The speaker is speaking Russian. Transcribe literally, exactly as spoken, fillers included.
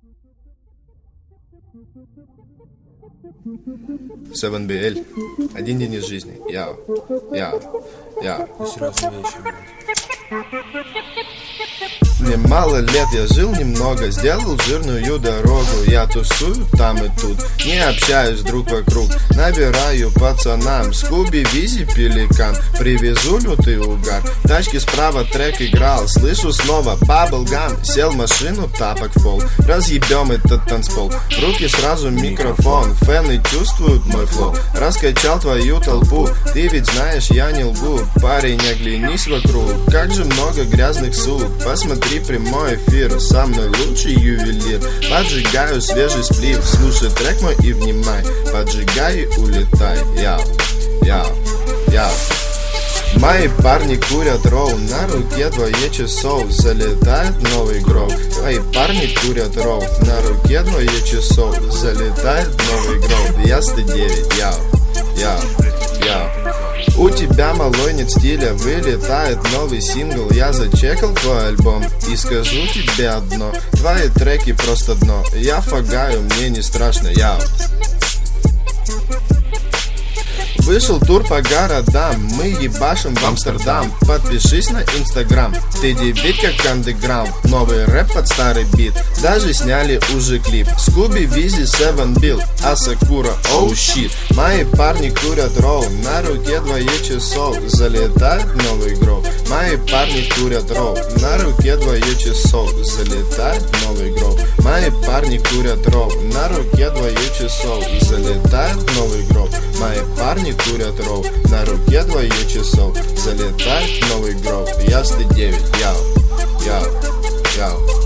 севен би эл. Один день из жизни. Яу. Яу. Яу. Серьезные вещи. Мне мало лет, я жил немного, сделал жирную дорогу. Я тусую там и тут, не общаюсь друг вокруг. Набираю пацанам, Скуби, Визи, Пеликан. Привезу лютый угар, тачки справа трек играл. Слышу снова баблгам, сел в машину, тапок в пол. Разъебем этот танцпол, в руки сразу микрофон. Фэны чувствуют мой флоу, раскачал твою толпу. Ты ведь знаешь, я не лгу, парень, оглянись вокруг. Как же много грязных суд, посмотри прямой эфир, со мной лучший ювелир. Поджигаю свежий сплив, слушай трек мой и внимай. Поджигай и улетай, яу, яу, яу. Мои парни курят роу, на руке двое часов. Залетает новый гров. Мои парни курят роу, на руке двое часов. Залетает новый гров. Я сто девять, яу, яу, яу. У тебя, малой, нет стиля, вылетает новый сингл. Я зачекал твой альбом и скажу тебе одно: твои треки просто дно. Я фагаю, мне не страшно, яу. Вышел тур по городам, мы ебашим в Амстердам. Подпишись на инстаграм, ты дебит как андеграунд. Новый рэп под старый бит, даже сняли уже клип. Скуби, Визи, севен бил, Асакура, оу щит. Мои парни курят роу, на руке двое часов. Залетает новый гров. Мои парни курят роу, на руке двое часов. Залетает новый гров. Мои парни курят роу, на руке двое часов. Залетает новый гров. Мои парни курят роу, на руке двое часов. Залетает новый гров. Я сто девять, яу, яу, яу.